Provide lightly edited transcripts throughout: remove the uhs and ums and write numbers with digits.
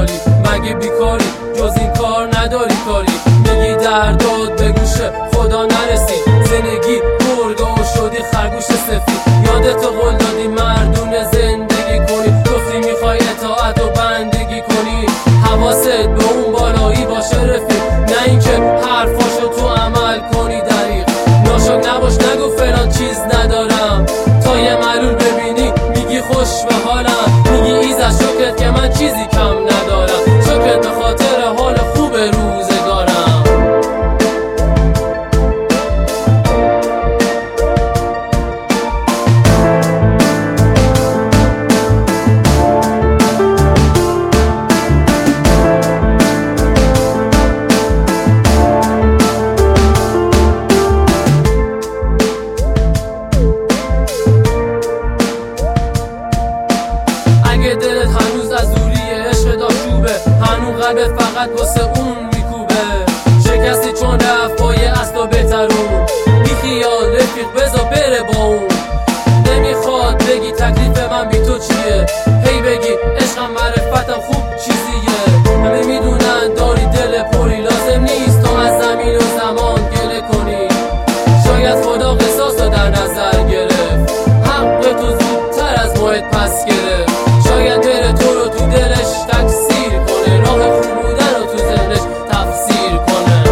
حالی؟ مگه بیکاری؟ جز این کار نداری کاری؟ میگی درداد به گوش خدا نرسید، زندگی گرگه و شدی خرگوش سفید. یادت قول دادی مردونه زندگی کنی، گفتی میخوای اطاعت و بندگی کنی. حواست به اون بالایی باشه رفیق، نه اینکه حرفاشو تو عمل کنی دریغ. ناشک نباش نگو فلان چیز ندارم، تا یه معلول ببینی میگی خوش به حالم. میگی ایز از شکرت که من چیزی کم ندارم، شکرت به خاطر حال خوب روزگارم. اگه دلت هنوز از دوری عشق داشوبه، هنوز قلبت فقط واسه اون میکوبه. شکستی چون رفت پای اصلا بهترون، بی خیال رفیق بذار بره با اون. نمیخواد بگی تکلیف من بی تو چیه، هی بگی عشقم معرفتم خوب چیزیه. همه میدونن داری دل پری، لازم نیست تو از زمین و زمان گله کنی. شاید خدا قصاص رو در نظر گرفت، حق تو زودتر از موعد پس گرفت. شاید بره تو رو تو دلش تکثیر کنه، راه خوب بودن رو تو ذهنش تفسیر کنه.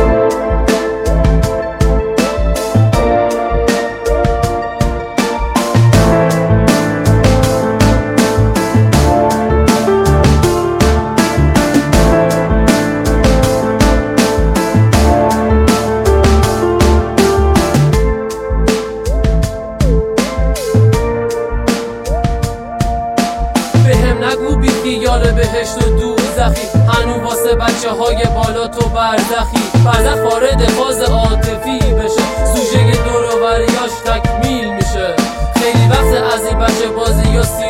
بهم نگو بی خیال بهشت و دوزخی، هنو واسه بچه های بالا تو برزخی. برزخ وارد فاز عاطفی بشه، سوژه دور و بریاش تکمیل میشه. خیلی وقت از این بچه بازی یا